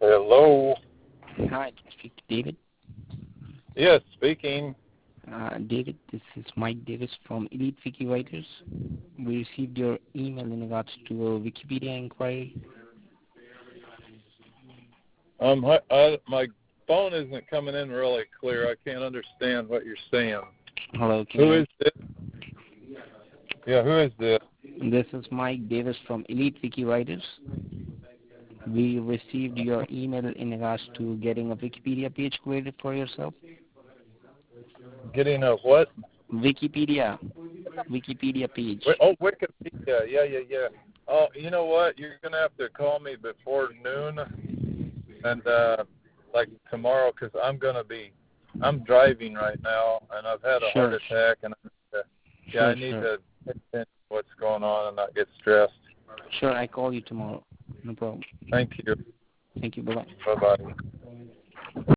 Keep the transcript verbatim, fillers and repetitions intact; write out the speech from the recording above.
Hello. Hi, can I speak to David? Yes, speaking. Uh, David, this is Mike Davis from Elite Wiki Writers. We received your email in regards to a Wikipedia inquiry. Um, I, I, my phone isn't coming in really clear. I can't understand what you're saying. Hello, can Who you... is this? Yeah, who is this? This is Mike Davis from Elite Wiki Writers. We received your email in regards to getting a Wikipedia page created for yourself. Getting a what? Wikipedia. Wikipedia page. Wait, oh, Wikipedia. Yeah, yeah, yeah. Oh, you know what? You're going to have to call me before noon and, uh, like tomorrow, because I'm going to be, I'm driving right now, and I've had a Sure. heart attack, and I need to, yeah, Sure, I need sure. to pay attention to what's going on and not get stressed. Sure, I call you tomorrow. No problem. Thank you. Thank you. Bye-bye. Bye-bye.